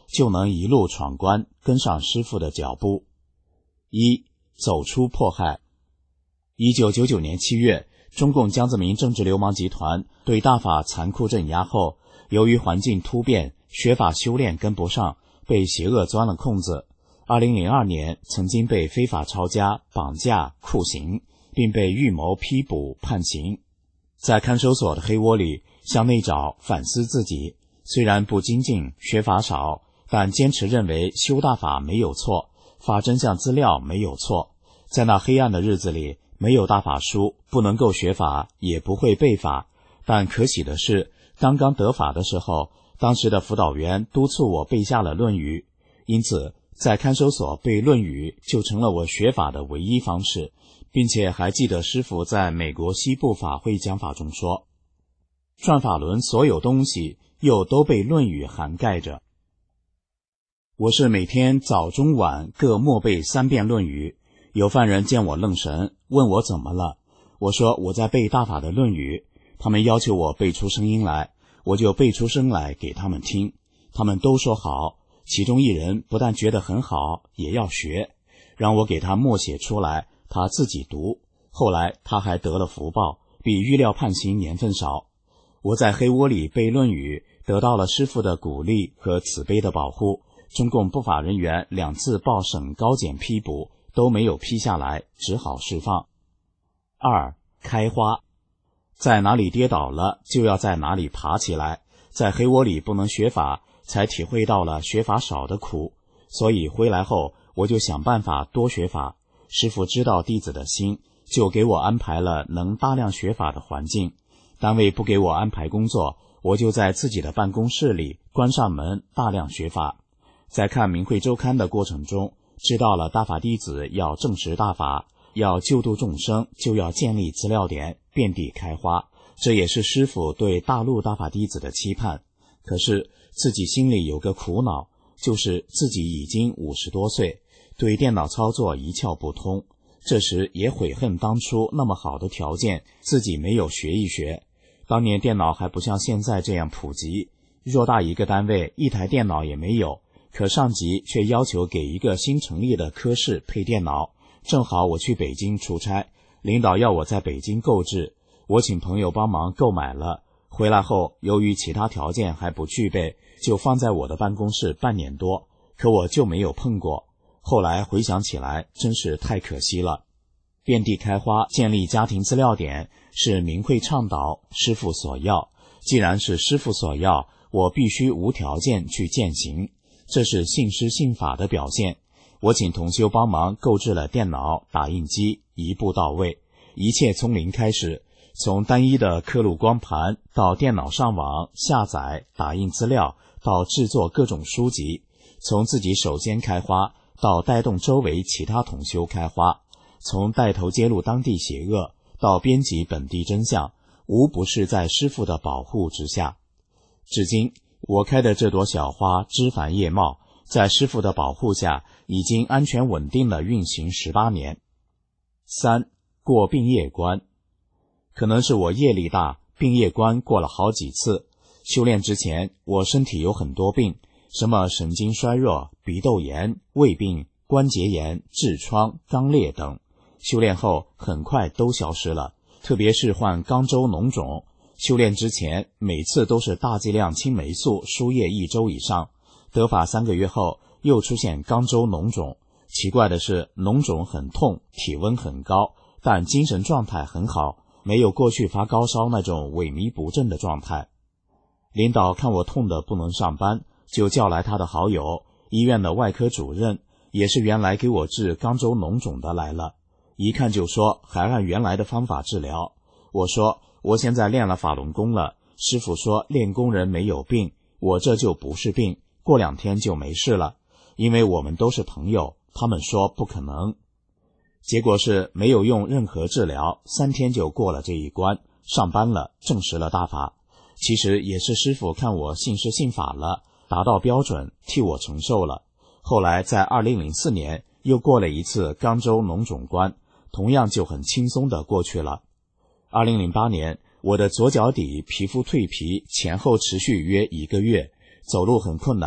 就能一路闯关，跟上师父的脚步。一、走出迫害。一九九九年七月，中共江泽民政治流氓集团对大法残酷镇压后，由于环境突变，学法修炼跟不上，被邪恶钻了空子。二零零二年曾经被非法抄家、绑架、酷刑，并被预谋批捕判刑。在看守所的黑窝里向内找，反思自己，虽然不精进，学法少，但坚持认为修大法没有错，法真相资料没有错。在那黑暗的日子里，没有大法书，不能够学法，也不会背法。但可喜的是，刚刚得法的时候，当时的辅导员督促我背下了《论语》，因此在看守所背《论语》就成了我学法的唯一方式，并且还记得师父在美国西部法会讲法中说，转法轮所有东西又都被《论语》涵盖着。我是每天早中晚各默背三遍《论语》，有犯人见我愣神，问我怎么了，我说我在背大法的《论语》，他们要求我背出声音来，我就背出声来给他们听，他们都说好，其中一人不但觉得很好，也要学，让我给他默写出来，他自己读，后来他还得了福报，比预料判刑年份少。我在黑窝里背《论语》，得到了师父的鼓励和慈悲的保护。中共不法人员两次报省高检批捕，都没有批下来，只好释放。二、开花。在哪里跌倒了，就要在哪里爬起来。在黑窝里不能学法，才体会到了学法少的苦，所以回来后我就想办法多学法。师父知道弟子的心，就给我安排了能大量学法的环境。单位不给我安排工作，我就在自己的办公室里关上门大量学法。在看明慧周刊的过程中，知道了大法弟子要证实大法，要救度众生，就要建立资料点，遍地开花，这也是师父对大陆大法弟子的期盼。可是自己心里有个苦恼，就是自己已经五十多岁，对电脑操作一窍不通，这时也悔恨当初那么好的条件自己没有学一学。当年电脑还不像现在这样普及，偌大一个单位一台电脑也没有，可上级却要求给一个新成立的科室配电脑。正好我去北京出差，领导要我在北京购置，我请朋友帮忙购买了。回来后由于其他条件还不具备，就放在我的办公室半年多，可我就没有碰过。后来回想起来真是太可惜了。遍地开花，建立家庭资料点是明慧倡导，师父所要。既然是师父所要，我必须无条件去践行，这是信师信法的表现。我请同修帮忙购置了电脑、打印机，一步到位，一切从零开始，从单一的刻录光盘到电脑上网下载打印资料，到制作各种书籍，从自己首先开花到带动周围其他同修开花，从带头揭露当地邪恶到编辑本地真相，无不是在师父的保护之下。至今我开的这朵小花枝繁叶茂，在师父的保护下已经安全稳定地运行十八年。三、过病业关。可能是我业力大，病业关过了好几次。修炼之前我身体有很多病，什么神经衰弱、鼻窦炎、胃病、关节炎、痔疮、肛裂等，修炼后很快都消失了，特别是患肛周脓肿。修炼之前每次都是大剂量青霉素输液一周以上，得法三个月后又出现肛周脓肿。奇怪的是，脓肿很痛，体温很高，但精神状态很好，没有过去发高烧那种萎靡不振的状态。领导看我痛得不能上班，就叫来他的好友，医院的外科主任，也是原来给我治肛周脓肿的来了，一看就说还按原来的方法治疗。我说我现在练了法轮功了，师父说练功人没有病，我这就不是病，过两天就没事了，因为我们都是朋友。他们说不可能。结果是没有用任何治疗，三天就过了这一关，上班了，证实了大法。其实也是师父看我信师信法了，达到标准，替我承受了。后来在二零零四年又过了一次肛周脓肿关，同样就很轻松地过去了。二零零八年我的左脚底皮肤蜕皮，前后持续约一个月，走路很困难，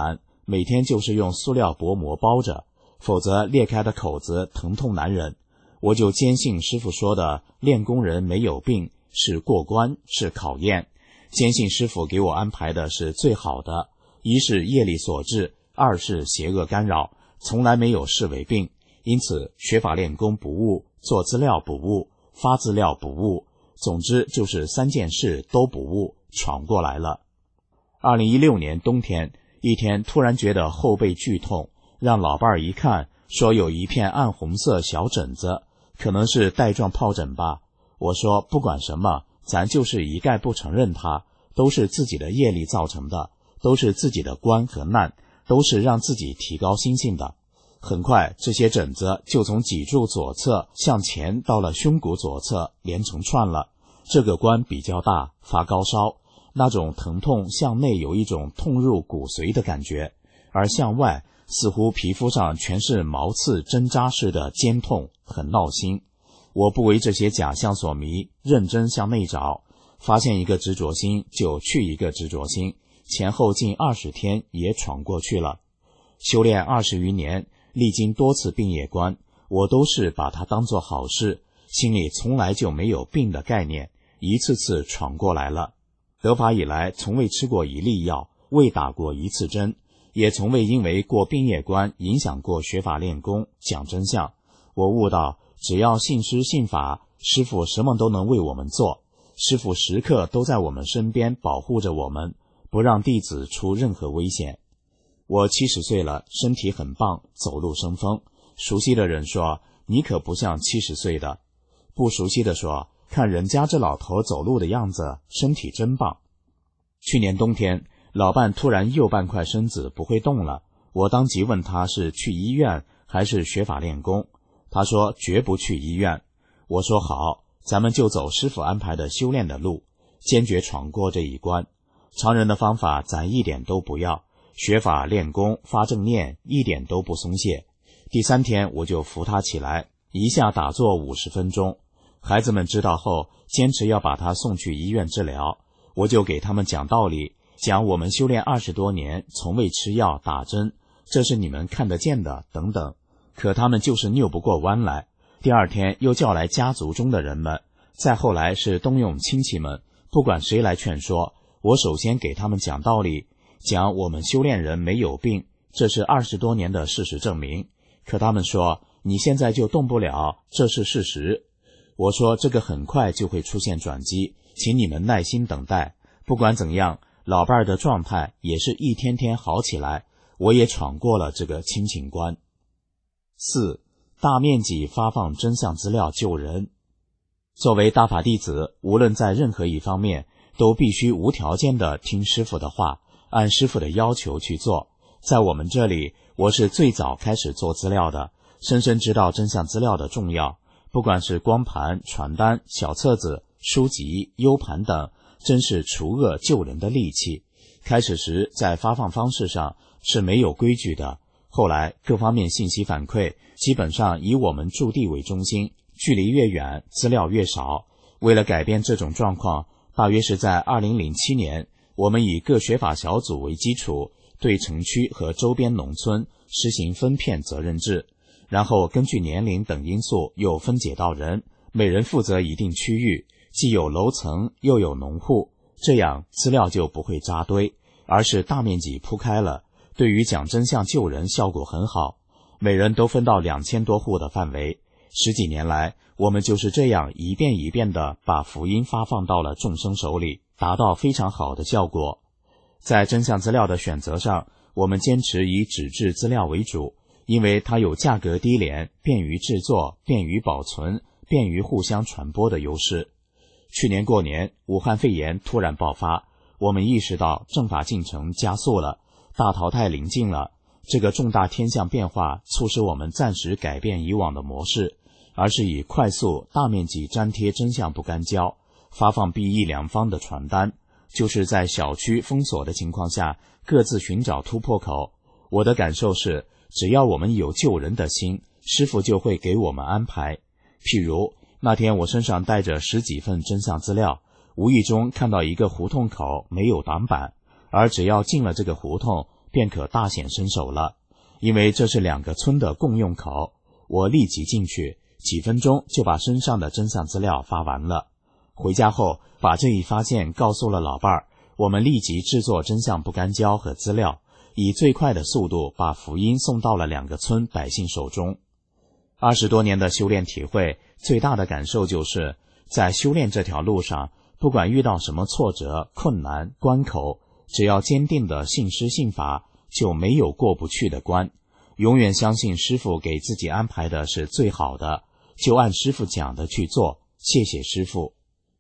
每天就是用塑料薄膜包着，否则裂开的口子疼痛难忍。我就坚信师傅说的练功人没有病，是过关，是考验。坚信师傅给我安排的是最好的，一是业力所致，二是邪恶干扰，从来没有视为病。因此学法练功不误，做资料不误，发资料不误，总之就是三件事都不误，闯过来了。二零一六年冬天，一天突然觉得后背剧痛，让老伴儿一看，说有一片暗红色小疹子，可能是带状疱疹吧。我说不管什么，咱就是一概不承认它，都是自己的业力造成的，都是自己的关和难，都是让自己提高心性的。很快这些疹子就从脊柱左侧向前到了胸骨左侧，连成串了。这个关比较大，发高烧，那种疼痛向内有一种痛入骨髓的感觉，而向外似乎皮肤上全是毛刺针扎似的尖痛，很闹心。我不为这些假象所迷，认真向内找，发现一个执着心就去一个执着心，前后近二十天也闯过去了。修炼二十余年，历经多次病业关，我都是把它当作好事，心里从来就没有病的概念，一次次闯过来了。得法以来，从未吃过一粒药，未打过一次针，也从未因为过病业关影响过学法练功讲真相。我悟到，只要信师信法，师父什么都能为我们做，师父时刻都在我们身边保护着我们，不让弟子出任何危险。我七十岁了，身体很棒，走路生风。熟悉的人说，你可不像七十岁的。不熟悉的说，看人家这老头走路的样子，身体真棒。去年冬天，老伴突然右半块身子不会动了，我当即问他是去医院还是学法练功。他说绝不去医院。我说好，咱们就走师父安排的修炼的路，坚决闯过这一关。常人的方法咱一点都不要，学法练功发正念一点都不松懈。第三天我就扶他起来，一下打坐五十分钟。孩子们知道后，坚持要把他送去医院治疗，我就给他们讲道理，讲我们修炼二十多年，从未吃药打针，这是你们看得见的等等。可他们就是拗不过弯来。第二天又叫来家族中的人们，再后来是东涌亲戚们，不管谁来劝说，我首先给他们讲道理，讲我们修炼人没有病，这是二十多年的事实证明。可他们说，你现在就动不了，这是事实。我说这个很快就会出现转机，请你们耐心等待。不管怎样，老伴儿的状态也是一天天好起来，我也闯过了这个亲情关。四、大面积发放真相资料救人。作为大法弟子，无论在任何一方面，都必须无条件地听师父的话，按师父的要求去做。在我们这里，我是最早开始做资料的，深深知道真相资料的重要。不管是光盘、传单、小册子、书籍、U 盘等，真是除恶救人的利器。开始时在发放方式上是没有规矩的，后来各方面信息反馈基本上以我们驻地为中心，距离越远资料越少。为了改变这种状况，大约是在二零零七年，我们以各学法小组为基础，对城区和周边农村实行分片责任制，然后根据年龄等因素又分解到人，每人负责一定区域，既有楼层又有农户，这样资料就不会扎堆，而是大面积铺开了，对于讲真相救人效果很好。每人都分到两千多户的范围，十几年来，我们就是这样一遍一遍地把福音发放到了众生手里，达到非常好的效果。在真相资料的选择上，我们坚持以纸质资料为主，因为它有价格低廉、便于制作、便于保存、便于互相传播的优势。去年过年，武汉肺炎突然爆发，我们意识到正法进程加速了，大淘汰临近了。这个重大天象变化促使我们暂时改变以往的模式，而是以快速大面积粘贴真相不干胶，发放弊益两方的传单，就是在小区封锁的情况下各自寻找突破口。我的感受是，只要我们有救人的心，师父就会给我们安排。譬如那天我身上带着十几份真相资料，无意中看到一个胡同口没有挡板，而只要进了这个胡同， 便可大显身手了，因为这是两个村的共用口。我立即进去，几分钟就把身上的真相资料发完了。回家后把这一发现告诉了老伴儿，我们立即制作真相不干胶和资料，以最快的速度把福音送到了两个村百姓手中。二十多年的修炼体会，最大的感受就是在修炼这条路上，不管遇到什么挫折、困难、关口，只要坚定的信师信法，就没有过不去的关。永远相信师父给自己安排的是最好的，就按师父讲的去做。谢谢师父。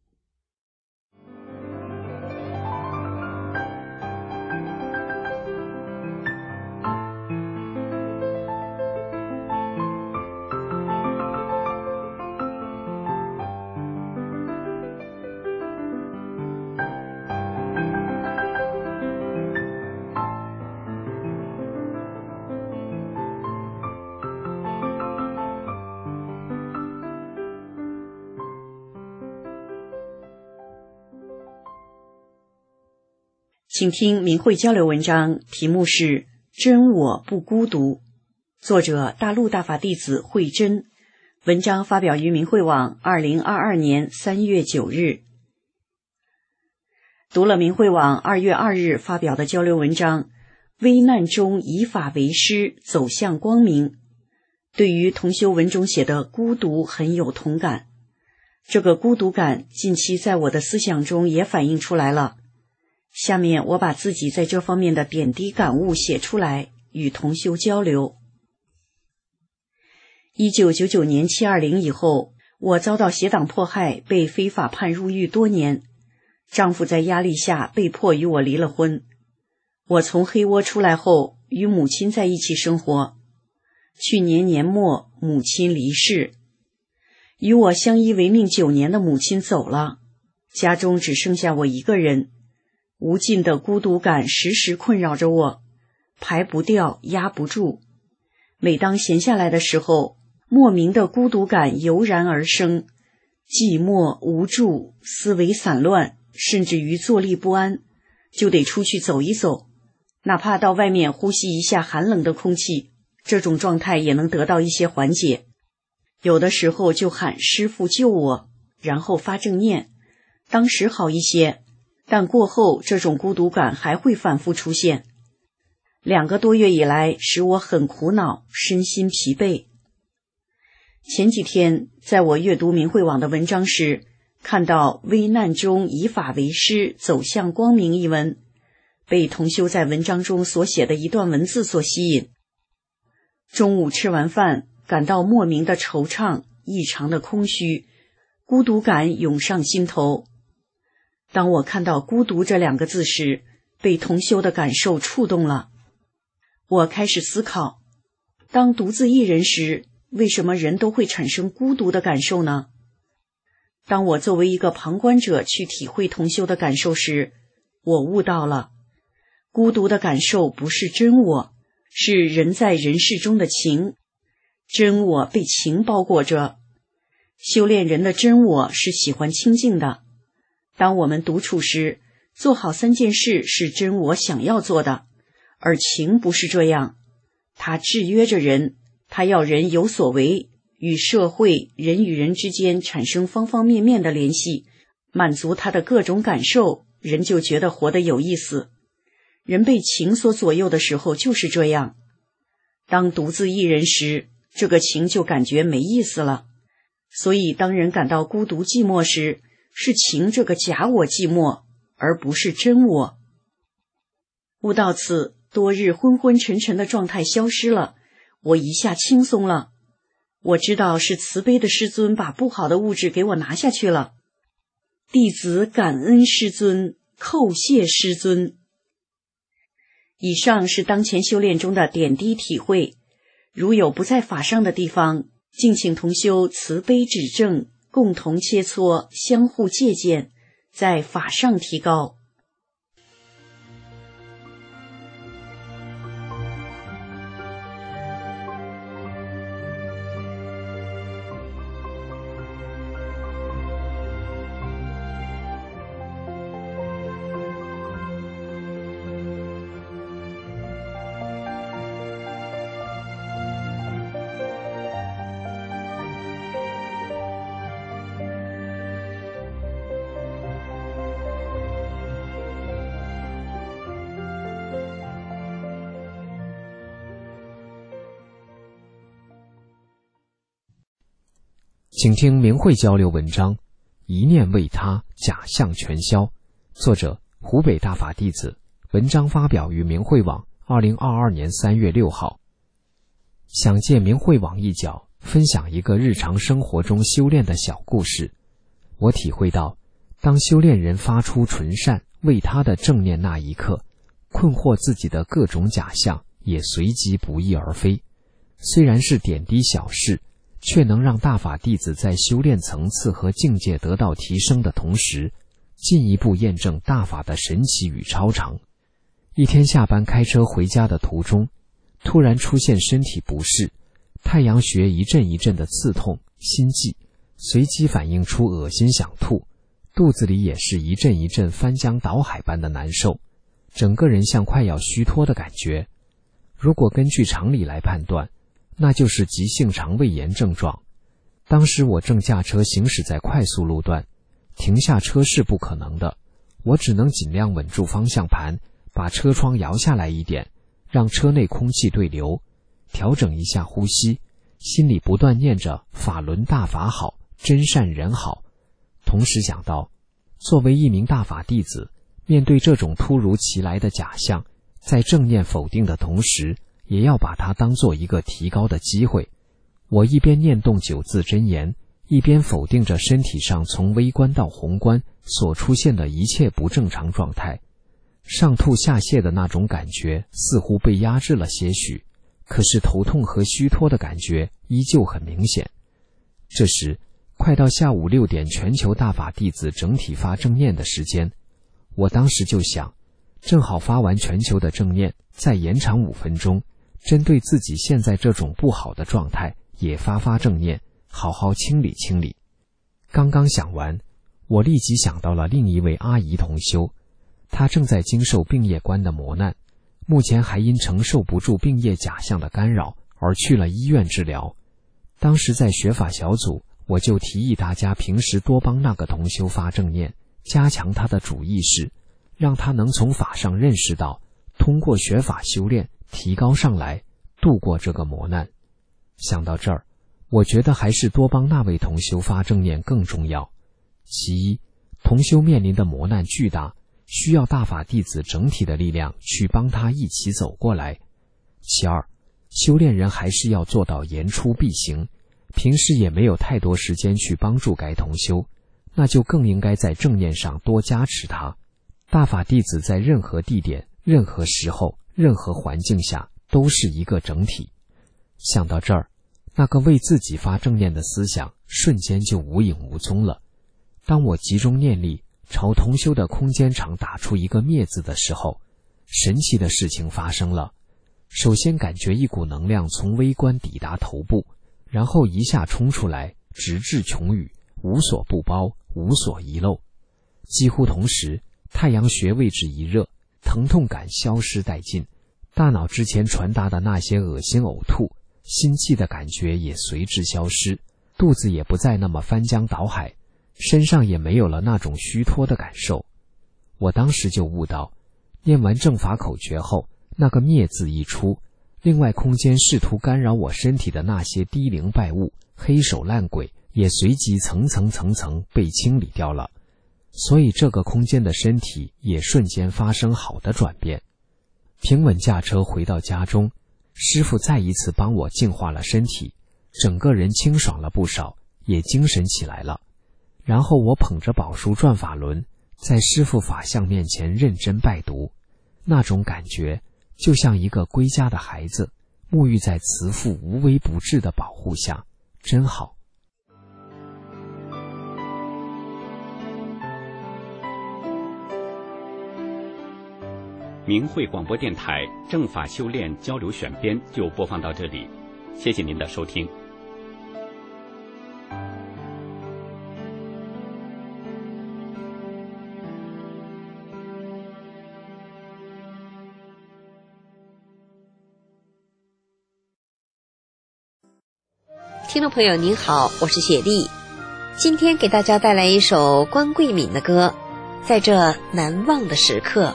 请听明慧交流文章，题目是真我不孤独，作者大陆大法弟子慧真，文章发表于明慧网二零二二年三月九日。读了明慧网二月二日发表的交流文章，危难中以法为师，走向光明，对于同修文中写的孤独很有同感。这个孤独感近期在我的思想中也反映出来了。下面我把自己在这方面的点滴感悟写出来，与同修交流。一九九九年七二零以后，我遭到邪党迫害，被非法判入狱多年。丈夫在压力下被迫与我离了婚。我从黑窝出来后，与母亲在一起生活。去年年末，母亲离世。与我相依为命九年的母亲走了，家中只剩下我一个人。无尽的孤独感时时困扰着我，排不掉，压不住。每当闲下来的时候，莫名的孤独感油然而生，寂寞无助，思维散乱，甚至于坐立不安，就得出去走一走，哪怕到外面呼吸一下寒冷的空气，这种状态也能得到一些缓解。有的时候就喊师父救我，然后发正念，当时好一些，但过后这种孤独感还会反复出现。两个多月以来，使我很苦恼，身心疲惫。前几天在我阅读明慧网的文章时，看到危难中以法为师，走向光明一文，被同修在文章中所写的一段文字所吸引。中午吃完饭，感到莫名的惆怅，异常的空虚，孤独感涌上心头。当我看到孤独这两个字时，被同修的感受触动了。我开始思考，当独自一人时，为什么人都会产生孤独的感受呢？当我作为一个旁观者去体会同修的感受时，我悟到了，孤独的感受不是真我，是人在人世中的情，真我被情包裹着。修炼人的真我是喜欢清静的。当我们独处时，做好三件事是真我想要做的，而情不是这样，它制约着人，它要人有所为，与社会、人与人之间产生方方面面的联系，满足他的各种感受，人就觉得活得有意思。人被情所左右的时候就是这样。当独自一人时，这个情就感觉没意思了。所以当人感到孤独寂寞时，是情这个假我寂寞，而不是真我。悟到此，多日昏昏沉沉的状态消失了，我一下轻松了。我知道是慈悲的师尊把不好的物质给我拿下去了。弟子感恩师尊，叩谢师尊。以上是当前修炼中的点滴体会，如有不在法上的地方，敬请同修慈悲指正，共同切磋，相互借鉴，在法上提高。 请听明慧交流文章《一念为他，假象全消》，作者湖北大法弟子，文章发表于明慧网二零二二年三月六号。想借明慧网一角分享一个日常生活中修炼的小故事。我体会到，当修炼人发出纯善为他的正念那一刻，困惑自己的各种假象也随即不翼而飞。虽然是点滴小事，却能让大法弟子在修炼层次和境界得到提升的同时，进一步验证大法的神奇与超常。一天下班开车回家的途中，突然出现身体不适，太阳穴一阵一阵的刺痛、心悸，随即反映出恶心想吐，肚子里也是一阵一阵翻江倒海般的难受，整个人像快要虚脱的感觉。如果根据常理来判断，那就是急性肠胃炎症状。当时我正驾车行驶在快速路段，停下车是不可能的，我只能尽量稳住方向盘，把车窗摇下来一点，让车内空气对流，调整一下呼吸，心里不断念着法轮大法好，真善人好。同时想到，作为一名大法弟子，面对这种突如其来的假象，在正念否定的同时，也要把它当做一个提高的机会。我一边念动九字真言，一边否定着身体上从微观到宏观所出现的一切不正常状态。上吐下泻的那种感觉似乎被压制了些许，可是头痛和虚脱的感觉依旧很明显。这时快到下午六点全球大法弟子整体发正念的时间，我当时就想，正好发完全球的正念，再延长五分钟，针对自己现在这种不好的状态也发发正念，好好清理清理。刚刚想完，我立即想到了另一位阿姨同修，她正在经受病业观的磨难，目前还因承受不住病业假象的干扰而去了医院治疗。当时在学法小组，我就提议大家平时多帮那个同修发正念，加强他的主意识，让他能从法上认识到，通过学法修炼提高上来，度过这个磨难。想到这儿，我觉得还是多帮那位同修发正念更重要。其一，同修面临的磨难巨大，需要大法弟子整体的力量去帮他一起走过来。其二，修炼人还是要做到言出必行，平时也没有太多时间去帮助该同修，那就更应该在正念上多加持他。大法弟子在任何地点、任何时候、任何环境下都是一个整体。想到这儿，那个为自己发正念的思想瞬间就无影无踪了。当我集中念力朝同修的空间场打出一个灭字的时候，神奇的事情发生了。首先感觉一股能量从微观抵达头部，然后一下冲出来，直至穹宇，无所不包，无所遗漏。几乎同时，太阳穴位置一热，疼痛感消失殆尽，大脑之前传达的那些恶心呕吐、心悸的感觉也随之消失，肚子也不再那么翻江倒海，身上也没有了那种虚脱的感受。我当时就悟到，念完正法口诀后，那个灭字一出，另外空间试图干扰我身体的那些低灵败物、黑手烂鬼也随即层层层层被清理掉了，所以这个空间的身体也瞬间发生好的转变。平稳驾车回到家中，师父再一次帮我净化了身体，整个人清爽了不少，也精神起来了。然后我捧着宝书转法轮，在师父法相面前认真拜读，那种感觉就像一个归家的孩子，沐浴在慈父无微不至的保护下，真好。 明慧广播电台正法修炼交流选编就播放到这里，谢谢您的收听。 听众朋友您好，我是雪莉，今天给大家带来一首关桂敏的歌，在这难忘的时刻。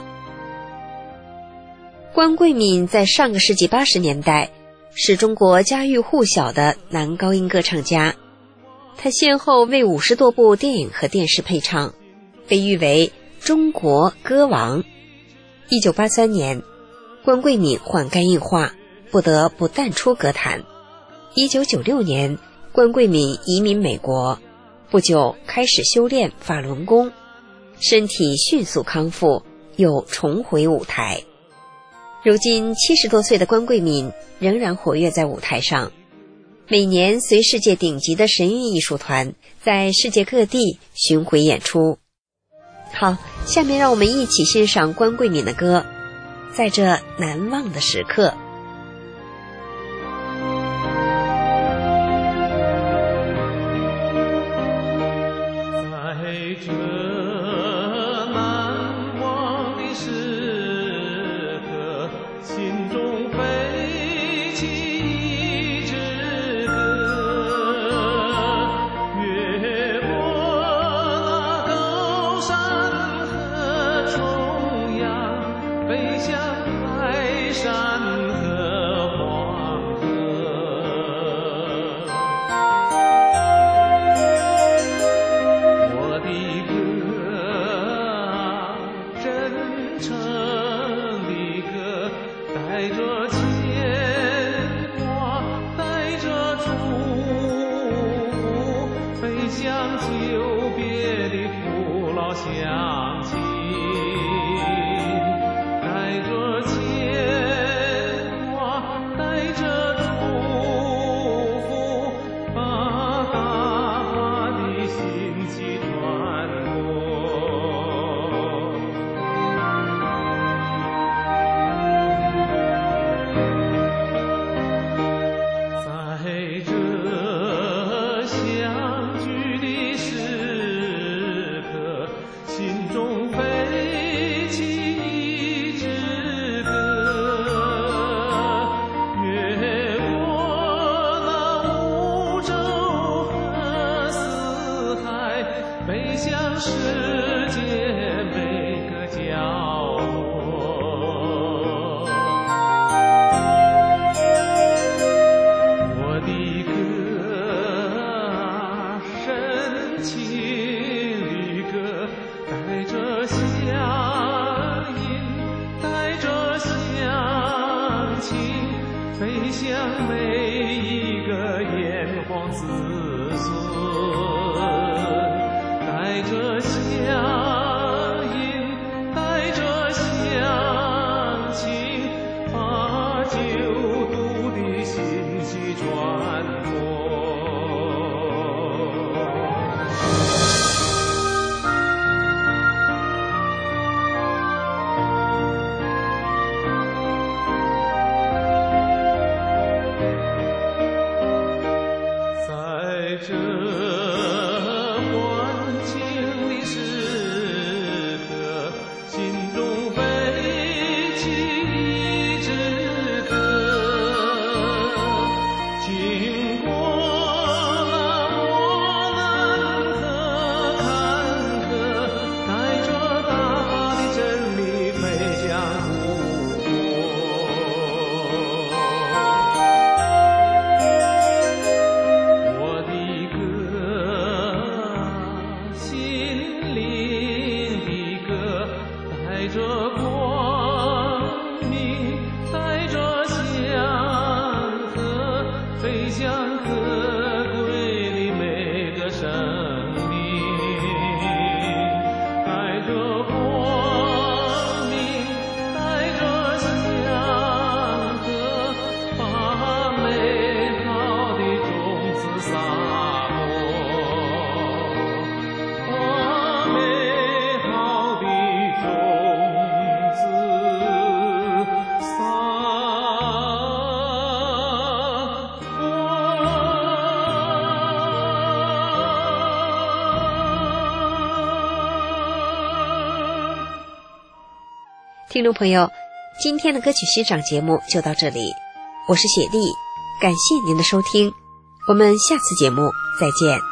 关桂敏在上个世纪八十年代是中国家喻户晓的男高音歌唱家， 他先后为五十多部电影和电视配唱，被誉为中国歌王。一九八三年，关桂敏患肝硬化，不得不淡出歌坛。一九九六年，关桂敏移民美国，不久开始修炼法轮功，身体迅速康复，又重回舞台。如今七十多岁的关桂敏仍然活跃在舞台上，每年随世界顶级的神韵艺术团在世界各地巡回演出。好，下面让我们一起欣赏关桂敏的歌，在这难忘的时刻。听众朋友，今天的歌曲欣赏节目就到这里，我是雪莉，感谢您的收听，我们下次节目再见。